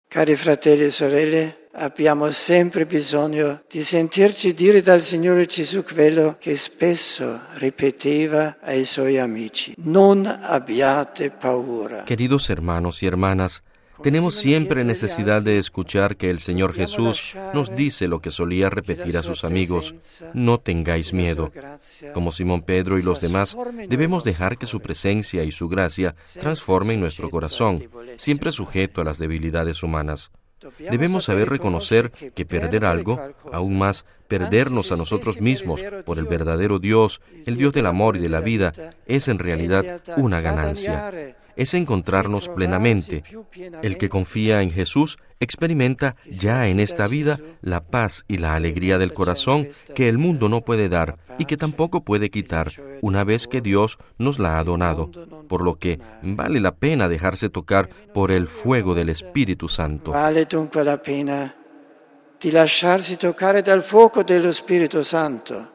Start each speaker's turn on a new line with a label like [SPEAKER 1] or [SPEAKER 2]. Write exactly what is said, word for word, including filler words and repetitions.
[SPEAKER 1] Cari fratelli e sorelle, abbiamo sempre bisogno di sentirci dire dal Signore Gesù quello che spesso ripeteva ai suoi amici: non abbiate paura.
[SPEAKER 2] Queridos hermanos y hermanas, tenemos siempre necesidad de escuchar que el Señor Jesús nos dice lo que solía repetir a sus amigos: no tengáis miedo. Como Simón Pedro y los demás, debemos dejar que su presencia y su gracia transformen nuestro corazón, siempre sujeto a las debilidades humanas. Debemos saber reconocer que perder algo, aún más perdernos a nosotros mismos por el verdadero Dios, el Dios del amor y de la vida, es en realidad una ganancia. Es encontrarnos plenamente. El que confía en Jesús experimenta ya en esta vida la paz y la alegría del corazón que el mundo no puede dar y que tampoco puede quitar una vez que Dios nos la ha donado, por lo que vale la pena dejarse tocar por el fuego del Espíritu Santo.
[SPEAKER 1] Vale dunque la pena di lasciarsi toccare dal fuoco dello Spirito Santo.